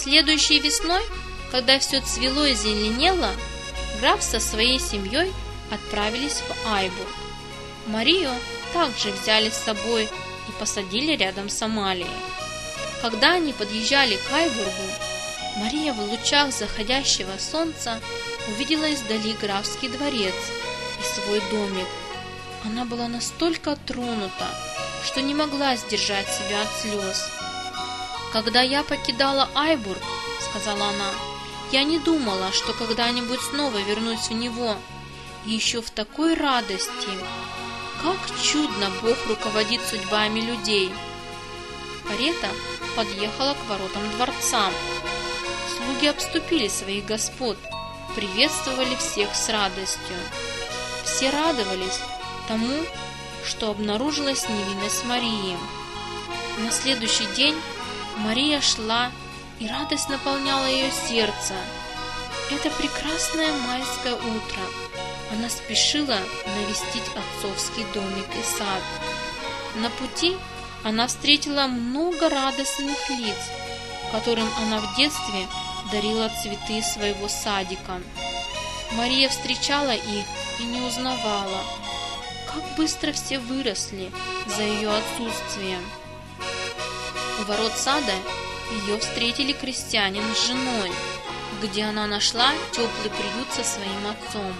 Следующей весной, когда все цвело и зеленело, граф со своей семьей отправились в Айбург. Марию также взяли с собой и посадили рядом с Амалией. Когда они подъезжали к Айбургу, Мария в лучах заходящего солнца увидела издали графский дворец и свой домик. Она была настолько тронута, что не могла сдержать себя от слез. «Когда я покидала Айбург, — сказала она, — я не думала, что когда-нибудь снова вернусь в него, и еще в такой радости. Как чудно Бог руководит судьбами людей!» Карета подъехала к воротам дворца. Слуги обступили своих господ, приветствовали всех с радостью. Все радовались тому, что обнаружилась невинность Марии. На следующий день Мария шла, и радость наполняла ее сердце. Это прекрасное майское утро. Она спешила навестить отцовский домик и сад. На пути она встретила много радостных лиц, которым она в детстве дарила цветы своего садика. Мария встречала их и не узнавала. Как быстро все выросли за ее отсутствием. У ворот сада ее встретили крестьянин с женой, где она нашла теплый приют со своим отцом.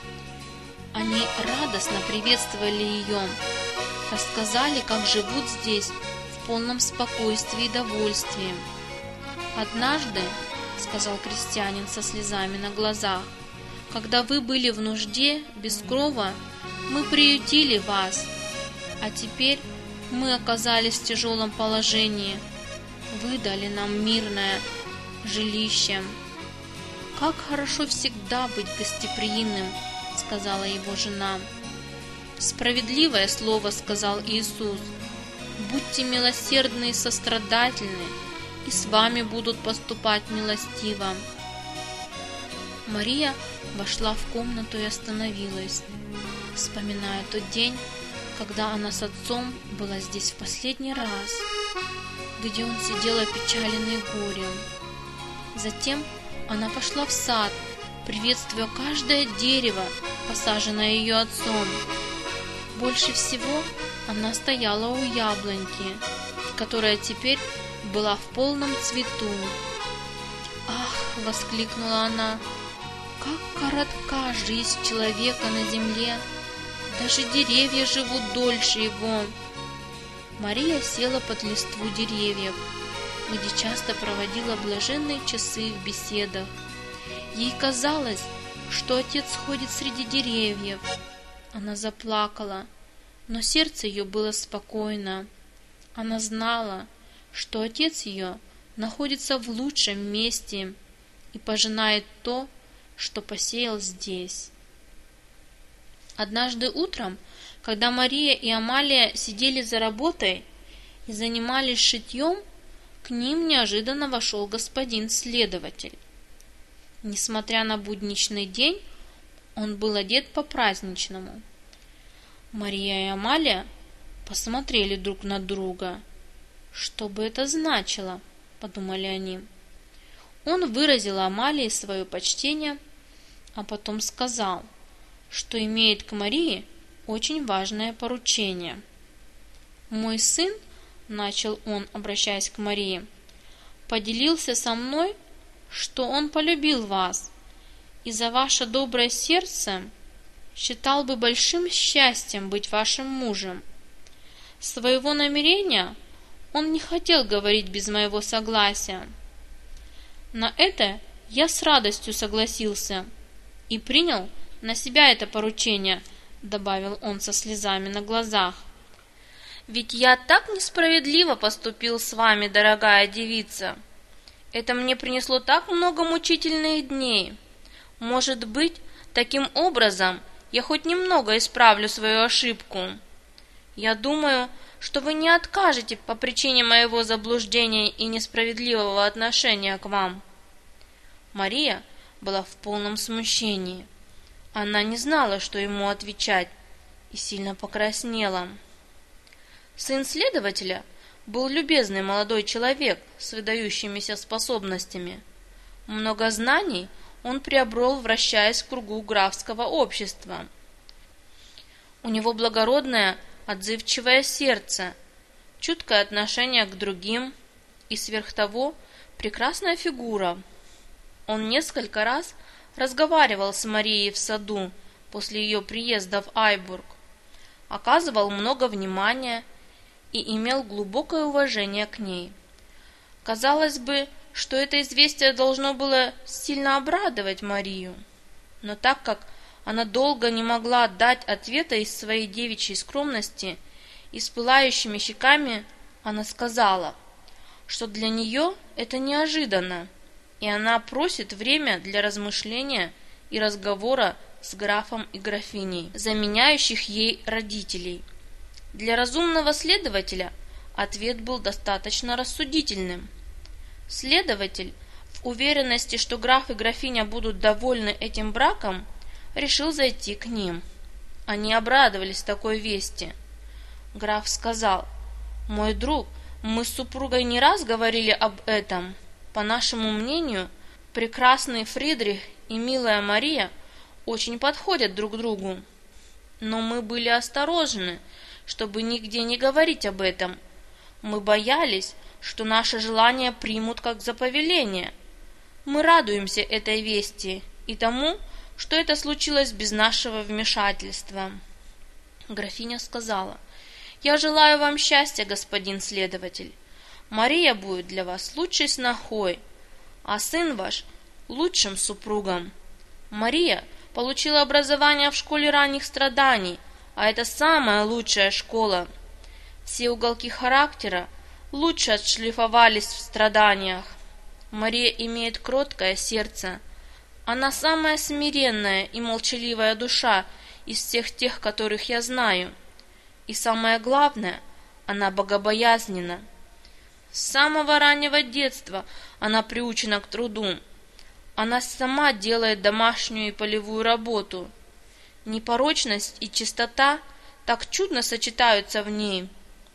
Они радостно приветствовали ее, рассказали, как живут здесь в полном спокойствии и довольстве. «Однажды, — сказал крестьянин со слезами на глазах, — когда вы были в нужде, без крова, мы приютили вас, а теперь мы оказались в тяжелом положении. Вы дали нам мирное жилище. Как хорошо всегда быть гостеприимным, — сказала его жена. Справедливое слово сказал Иисус. Будьте милосердны и сострадательны, и с вами будут поступать милостиво. Мария вошла в комнату и остановилась, вспоминая тот день, когда она с отцом была здесь в последний раз, где он сидел опечаленный горем. Затем она пошла в сад, приветствуя каждое дерево, посаженное ее отцом. Больше всего она стояла у яблоньки, которая теперь была в полном цвету. «Ах!» — воскликнула она. «Как коротка жизнь человека на земле! Даже деревья живут дольше его!» Мария села под листву деревьев, где часто проводила блаженные часы в беседах. Ей казалось, что отец ходит среди деревьев. Она заплакала, но сердце ее было спокойно. Она знала, что отец ее находится в лучшем месте и пожинает то, что посеял здесь. Однажды утром, когда Мария и Амалия сидели за работой и занимались шитьем, к ним неожиданно вошел господин следователь. Несмотря на будничный день, он был одет по-праздничному. Мария и Амалия посмотрели друг на друга. «Что бы это значило?» — подумали они. Он выразил Амалии свое почтение, а потом сказал, что имеет к Марии очень важное поручение. «Мой сын, — начал он, обращаясь к Марии, — поделился со мной, что он полюбил вас, и за ваше доброе сердце считал бы большим счастьем быть вашим мужем. Своего намерения он не хотел говорить без моего согласия. На это я с радостью согласился и принял на себя это поручение, — добавил он со слезами на глазах. Ведь я так несправедливо поступил с вами, дорогая девица. Это мне принесло так много мучительных дней. Может быть, таким образом я хоть немного исправлю свою ошибку. Я думаю, что вы не откажете по причине моего заблуждения и несправедливого отношения к вам». Мария была в полном смущении. Она не знала, что ему отвечать, и сильно покраснела. Сын следователя был любезный молодой человек с выдающимися способностями. Много знаний он приобрел, вращаясь в кругу графского общества. У него благородное, отзывчивое сердце, чуткое отношение к другим и, сверх того, прекрасная фигура. Он несколько раз разговаривал с Марией в саду после ее приезда в Айбург, оказывал много внимания и имел глубокое уважение к ней. Казалось бы, что это известие должно было сильно обрадовать Марию, но так как она долго не могла дать ответа из своей девичьей скромности, и с пылающими щеками она сказала, что для нее это неожиданно, и она просит время для размышления и разговора с графом и графиней, заменяющих ей родителей. Для разумного следователя ответ был достаточно рассудительным. Следователь, в уверенности, что граф и графиня будут довольны этим браком, решил зайти к ним. Они обрадовались такой вести. Граф сказал: «Мой друг, мы с супругой не раз говорили об этом. По нашему мнению, прекрасный Фридрих и милая Мария очень подходят друг другу. Но мы были осторожны, чтобы нигде не говорить об этом. Мы боялись, что наше желание примут как за повеление. Мы радуемся этой вести и тому, что это случилось без нашего вмешательства». Графиня сказала: «Я желаю вам счастья, господин следователь. Мария будет для вас лучшей снохой, а сын ваш лучшим супругом. Мария получила образование в школе ранних страданий, а это самая лучшая школа. Все уголки характера лучше отшлифовались в страданиях. Мария имеет кроткое сердце. Она самая смиренная и молчаливая душа из всех тех, которых я знаю. И самое главное, она богобоязненна. С самого раннего детства она приучена к труду. Она сама делает домашнюю и полевую работу. Непорочность и чистота так чудно сочетаются в ней.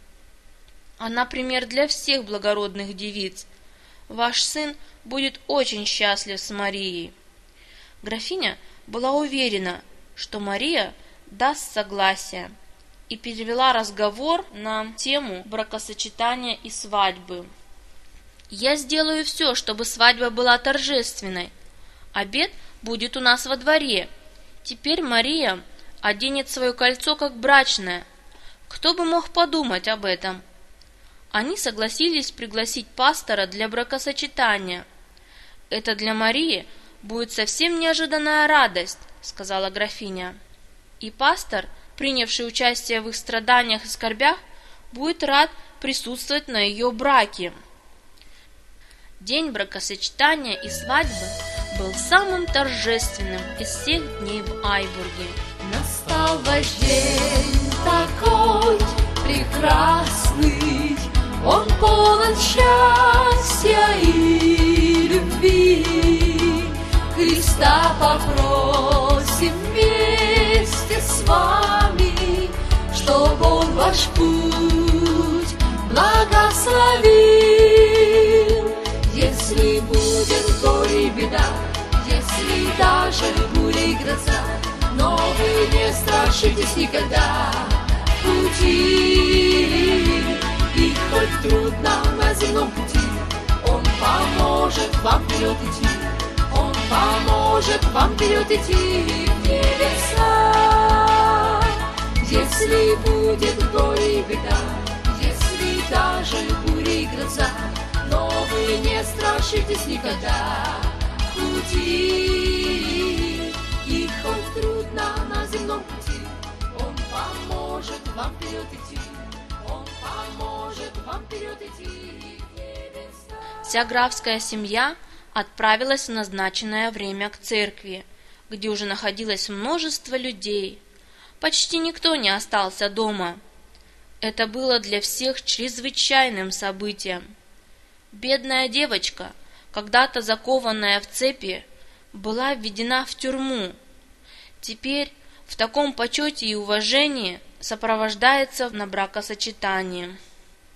Она пример для всех благородных девиц. Ваш сын будет очень счастлив с Марией». Графиня была уверена, что Мария даст согласие, и перевела разговор на тему бракосочетания и свадьбы. «Я сделаю все, чтобы свадьба была торжественной. Обед будет у нас во дворе. Теперь Мария оденет свое кольцо как брачное. Кто бы мог подумать об этом?» Они согласились пригласить пастора для бракосочетания. «Это для Марии будет совсем неожиданная радость», — сказала графиня. «И пастор, принявший участие в их страданиях и скорбях, будет рад присутствовать на ее браке». День бракосочетания и свадьбы был самым торжественным из всех дней в Айбурге. Настал ваш день такой прекрасный, он полон счастья и любви. Христа попросим вместе с вами, чтоб Он ваш путь благословил. Если будет горе и беда, если даже буря и гроза, но вы не страшитесь никогда пути. И хоть трудно на земном пути, Он поможет вам вперед идти. Он поможет вам вперед идти в небеса. Если будет горе и беда, если даже буря и гроза, но вы не страшитесь никогда пути. И хоть трудно на земном пути, Он поможет вам вперед идти. Он поможет вам вперед идти в небеса. Вся графская семья отправилась в назначенное время к церкви, где уже находилось множество людей. Почти никто не остался дома. Это было для всех чрезвычайным событием. Бедная девочка, когда-то закованная в цепи, была введена в тюрьму. Теперь в таком почете и уважении сопровождается на бракосочетание.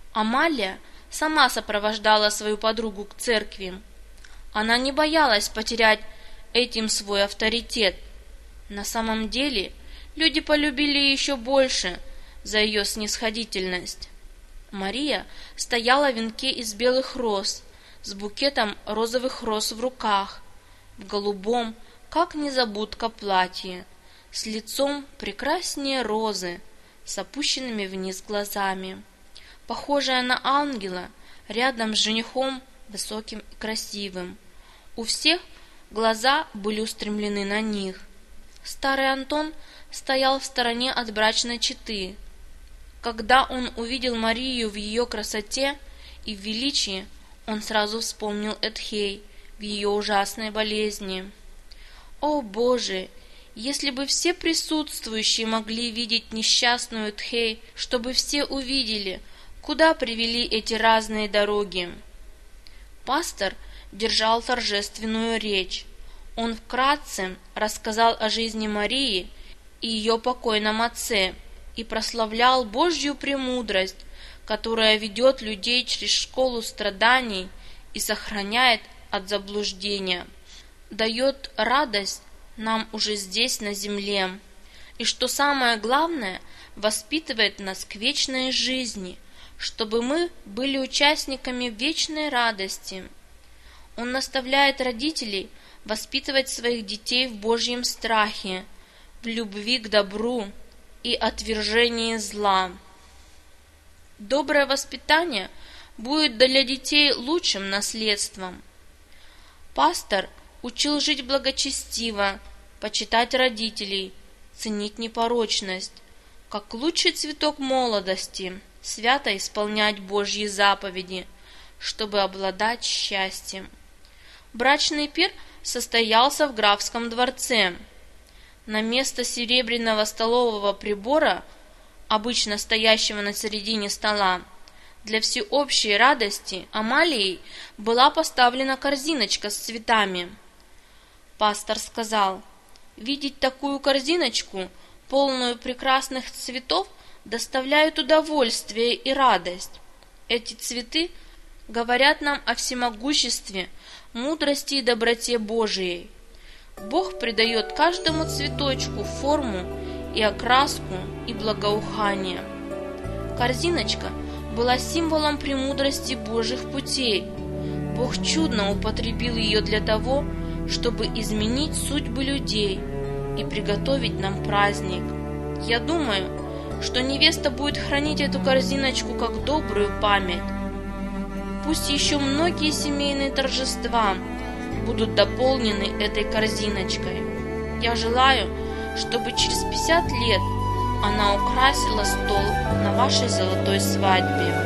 Амалия сама сопровождала свою подругу к церкви. Она не боялась потерять этим свой авторитет. На самом деле, люди полюбили ее еще больше за ее снисходительность. Мария стояла в венке из белых роз, с букетом розовых роз в руках, в голубом, как незабудка, платье, с лицом прекраснее розы, с опущенными вниз глазами, похожая на ангела, рядом с женихом высоким и красивым. У всех глаза были устремлены на них. Старый Антон стоял в стороне от брачной четы. Когда он увидел Марию в ее красоте и в величии, он сразу вспомнил Эдхей в ее ужасной болезни. О Боже! Если бы все присутствующие могли видеть несчастную Эдхей, чтобы все увидели, куда привели эти разные дороги. Пастор держал торжественную речь. Он вкратце рассказал о жизни Марии и ее покойном отце и прославлял Божью премудрость, которая ведет людей через школу страданий и сохраняет от заблуждения, дает радость нам уже здесь, на земле, и, что самое главное, воспитывает нас к вечной жизни, чтобы мы были участниками вечной радости. Он наставляет родителей воспитывать своих детей в Божьем страхе, в любви к добру и отвержении зла. Доброе воспитание будет для детей лучшим наследством. Пастор учил жить благочестиво, почитать родителей, ценить непорочность, как лучший цветок молодости, свято исполнять Божьи заповеди, чтобы обладать счастьем. Брачный пир состоялся в графском дворце. На место серебряного столового прибора, обычно стоящего на середине стола, для всеобщей радости Амалией была поставлена корзиночка с цветами. Пастор сказал: «Видеть такую корзиночку, полную прекрасных цветов, доставляет удовольствие и радость. Эти цветы говорят нам о всемогуществе, мудрости и доброте Божией. Бог придает каждому цветочку форму и окраску и благоухание». Корзиночка была символом премудрости Божьих путей. Бог чудно употребил ее для того, чтобы изменить судьбы людей и приготовить нам праздник. Я думаю, что невеста будет хранить эту корзиночку как добрую память. Пусть еще многие семейные торжества будут дополнены этой корзиночкой. Я желаю, чтобы через 50 лет она украсила стол на вашей золотой свадьбе.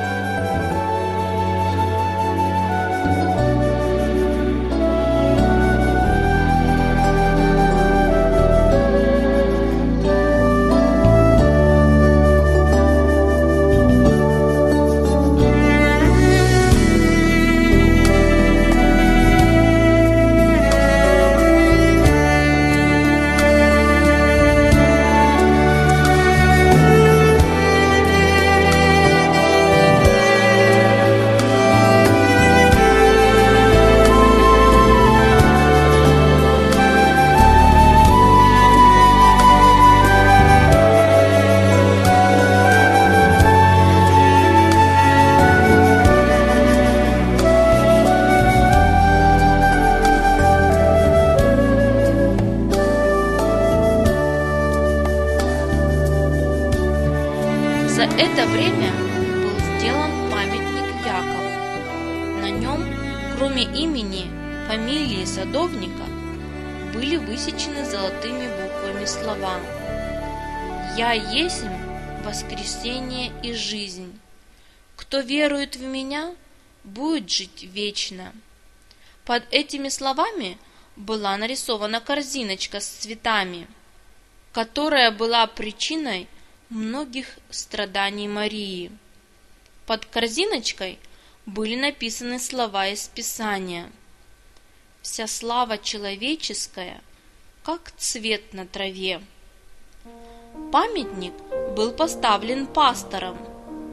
За это время был сделан памятник Якову. На нем, кроме имени, фамилии садовника, были высечены золотыми буквами слова: «Я есмь воскресение и жизнь. Кто верует в Меня, будет жить вечно». Под этими словами была нарисована корзиночка с цветами, которая была причиной многих страданий Марии. Под корзиночкой были написаны слова из Писания: «Вся слава человеческая, как цвет на траве». Памятник был поставлен пастором.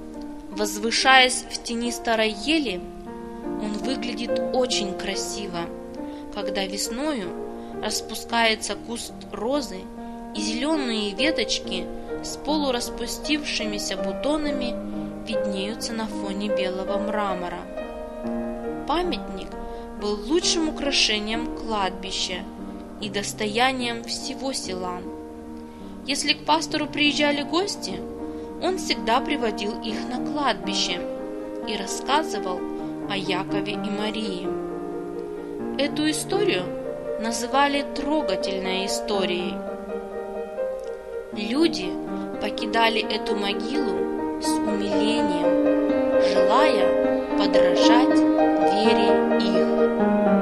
Возвышаясь в тени старой ели, он выглядит очень красиво, когда весною распускается куст розы, и зеленые веточки с полураспустившимися бутонами виднеются на фоне белого мрамора. Памятник был лучшим украшением кладбища и достоянием всего села. Если к пастору приезжали гости, он всегда приводил их на кладбище и рассказывал о Якове и Марии. Эту историю называли трогательной историей. Люди покидали эту могилу с умилением, желая подражать вере их.